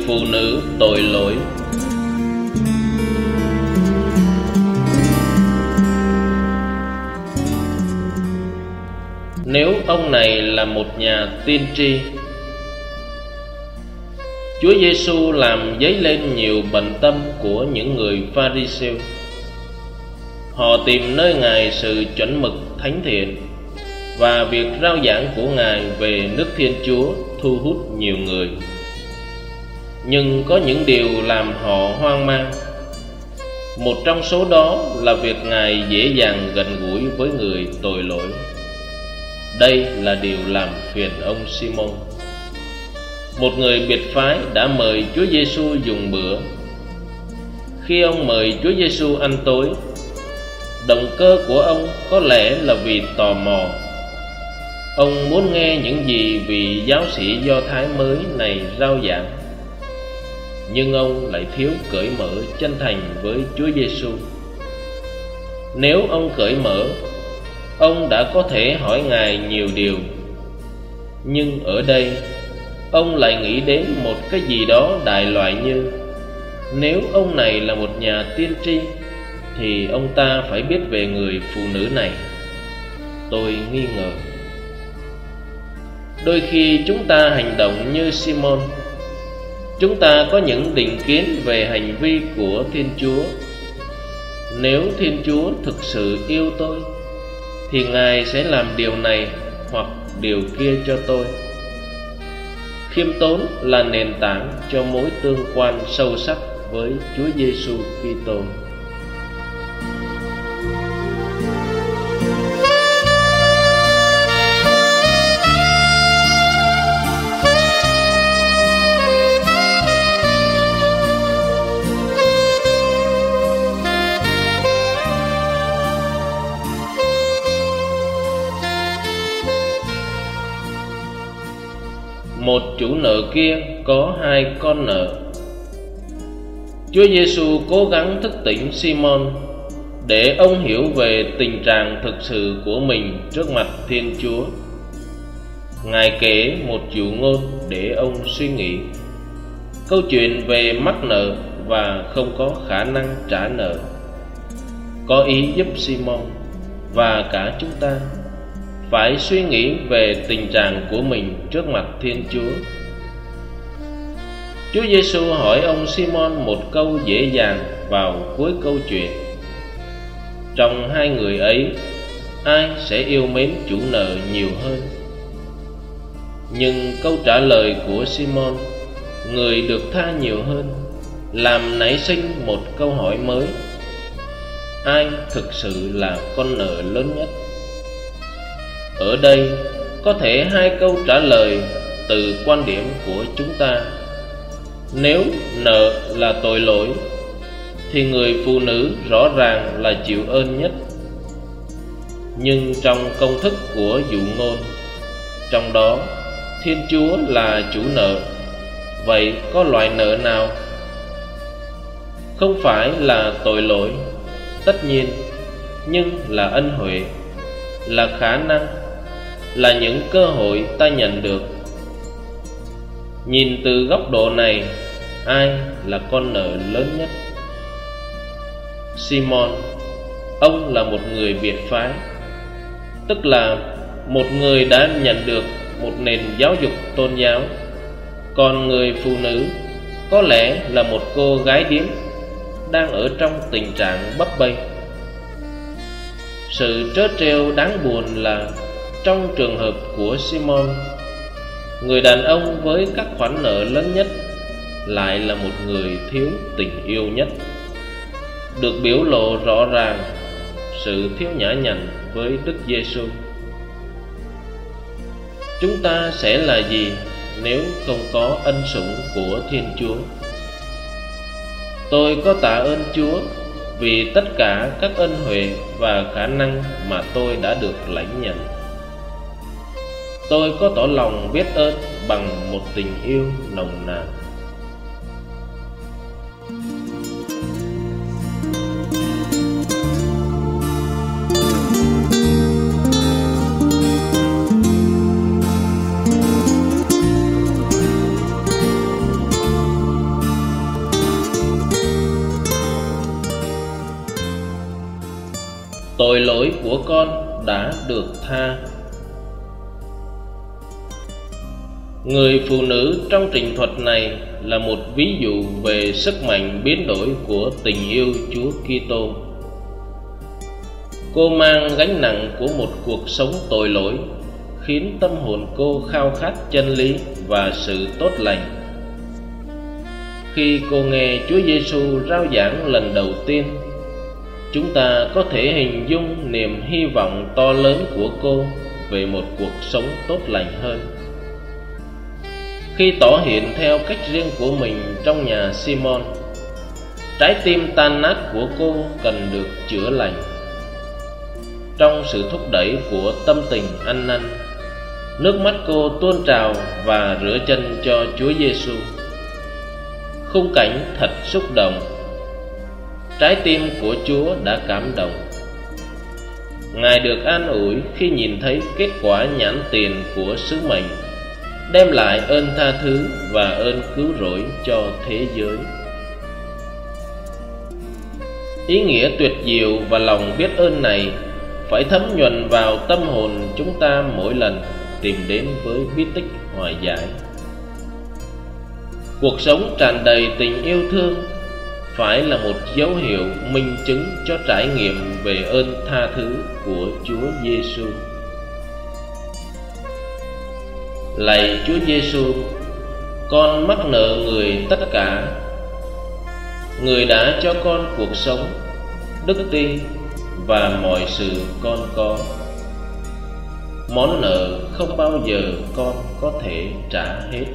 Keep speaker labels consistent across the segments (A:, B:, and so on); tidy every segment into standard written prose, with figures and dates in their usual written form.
A: phụ nữ tội lỗi. Nếu ông này là một nhà tiên tri. Chúa Giêsu làm dấy lên nhiều bận tâm của những người Pha-ri-siêu. Họ tìm nơi Ngài sự chuẩn mực thánh thiện, và việc rao giảng của Ngài về nước Thiên Chúa thu hút nhiều người. Nhưng có những điều làm họ hoang mang. Một trong số đó là việc Ngài dễ dàng gần gũi với người tội lỗi. Đây là điều làm phiền ông Simon. Một người biệt phái đã mời Chúa Giêsu dùng bữa. Khi ông mời Chúa Giêsu ăn tối, động cơ của ông có lẽ là vì tò mò. Ông muốn nghe những gì vị giáo sĩ Do Thái mới này rao giảng. Nhưng ông lại thiếu cởi mở chân thành với Chúa Giêsu. Nếu ông cởi mở, ông đã có thể hỏi Ngài nhiều điều. Nhưng ở đây, ông lại nghĩ đến một cái gì đó đại loại như: nếu ông này là một nhà tiên tri, thì ông ta phải biết về người phụ nữ này. Tôi nghi ngờ. Đôi khi chúng ta hành động như Simon. Chúng ta có những định kiến về hành vi của Thiên Chúa. Nếu Thiên Chúa thực sự yêu tôi, thì Ngài sẽ làm điều này hoặc điều kia cho tôi. Khiêm tốn là nền tảng cho mối tương quan sâu sắc với Chúa Giêsu Kitô. Một chủ nợ kia có 2 con nợ. Chúa Giêsu cố gắng thức tỉnh Simon để ông hiểu về tình trạng thực sự của mình trước mặt Thiên Chúa. Ngài kể một dụ ngôn để ông suy nghĩ. Câu chuyện về mắc nợ và không có khả năng trả nợ có ý giúp Simon và cả chúng ta phải suy nghĩ về tình trạng của mình trước mặt Thiên Chúa. Chúa Giêsu hỏi ông Simon một câu dễ dàng vào cuối câu chuyện: trong 2 người ấy, ai sẽ yêu mến chủ nợ nhiều hơn? Nhưng câu trả lời của Simon, người được tha nhiều hơn, làm nảy sinh một câu hỏi mới: ai thực sự là con nợ lớn nhất? Ở đây có thể 2 câu trả lời từ quan điểm của chúng ta. Nếu nợ là tội lỗi, thì người phụ nữ rõ ràng là chịu ơn nhất. Nhưng trong công thức của dụ ngôn, trong đó Thiên Chúa là chủ nợ, vậy có loại nợ nào? Không phải là tội lỗi, tất nhiên, nhưng là ân huệ, là khả năng, là những cơ hội ta nhận được. Nhìn từ góc độ này, ai là con nợ lớn nhất? Simon, ông là một người biệt phái, tức là một người đã nhận được một nền giáo dục tôn giáo. Còn người phụ nữ có lẽ là một cô gái điếm đang ở trong tình trạng bấp bênh. Sự trớ trêu đáng buồn là trong trường hợp của Simon, người đàn ông với các khoản nợ lớn nhất lại là một người thiếu tình yêu nhất. Được biểu lộ rõ ràng sự thiếu nhã nhặn với Đức Giêsu. Chúng ta sẽ là gì nếu không có ân sủng của Thiên Chúa? Tôi có tạ ơn Chúa vì tất cả các ân huệ và khả năng mà tôi đã được lãnh nhận. Tôi có tỏ lòng biết ơn bằng một tình yêu nồng nàn. của con đã được tha. Người phụ nữ trong trình thuật này là một ví dụ về sức mạnh biến đổi của tình yêu Chúa Kitô. Cô mang gánh nặng của một cuộc sống tội lỗi, khiến tâm hồn cô khao khát chân lý và sự tốt lành. Khi cô nghe Chúa Giêsu rao giảng lần đầu tiên, chúng ta có thể hình dung niềm hy vọng to lớn của cô về một cuộc sống tốt lành hơn. Khi tỏ hiện theo cách riêng của mình trong nhà Simon, trái tim tan nát của cô cần được chữa lành. Trong sự thúc đẩy của tâm tình ăn năn, nước mắt cô tuôn trào và rửa chân cho Chúa Giêsu. Khung cảnh thật xúc động. Trái tim của Chúa đã cảm động. Ngài được an ủi khi nhìn thấy kết quả nhãn tiền của sứ mệnh, đem lại ơn tha thứ và ơn cứu rỗi cho thế giới. Ý nghĩa tuyệt diệu và lòng biết ơn này phải thấm nhuần vào tâm hồn chúng ta mỗi lần tìm đến với bí tích hòa giải. Cuộc sống tràn đầy tình yêu thương phải là một dấu hiệu minh chứng cho trải nghiệm về ơn tha thứ của Chúa Giêsu. Lạy Chúa Giêsu, con mắc nợ Người tất cả. Người đã cho con cuộc sống, đức tin và mọi sự con có. Món nợ không bao giờ con có thể trả hết.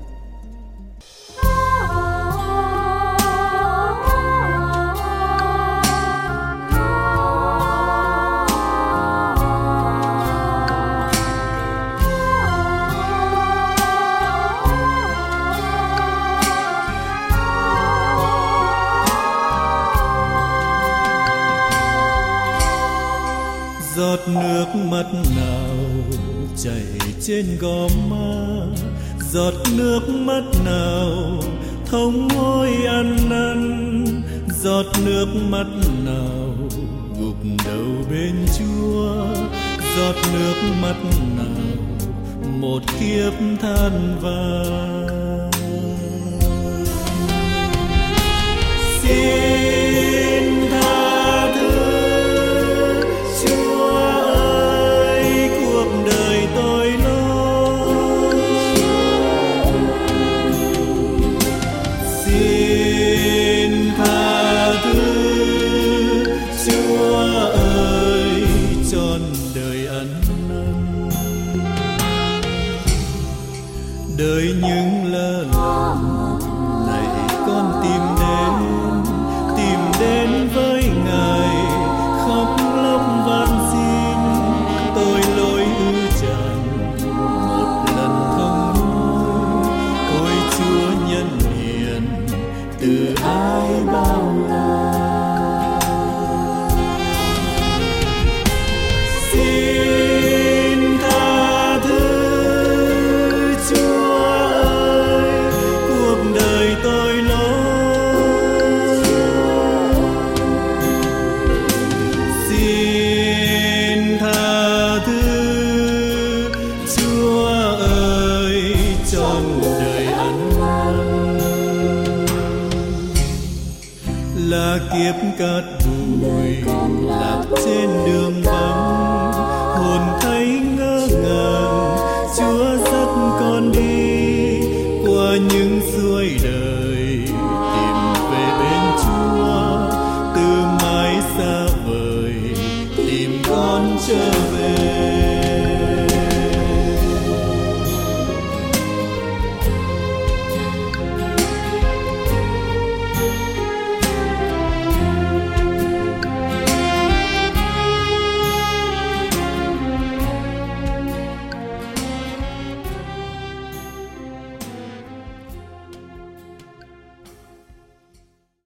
B: Giọt nước mắt nào chảy trên gò má, giọt nước mắt nào thống môi ăn năn, giọt nước mắt nào gục đầu bên Chúa, giọt nước mắt nào một kiếp than vãn. Xin tha thứ Chúa ơi cuộc đời tôi lỗi, xin tha thứ Chúa ơi trọn đời ăn năn. Đời những lỡ lầm này con tìm đến với Ngài, khóc lóc van xin tôi lỗi ư tràn một lần không nói. Ôi Chúa nhân hiền từ ái bao la, xin tha thứ Chúa ơi cuộc đời tôi lỗi, xin tha thứ Chúa ơi trọn đời ăn năn. Là kiếp cát bụi lạc trên đường vắng,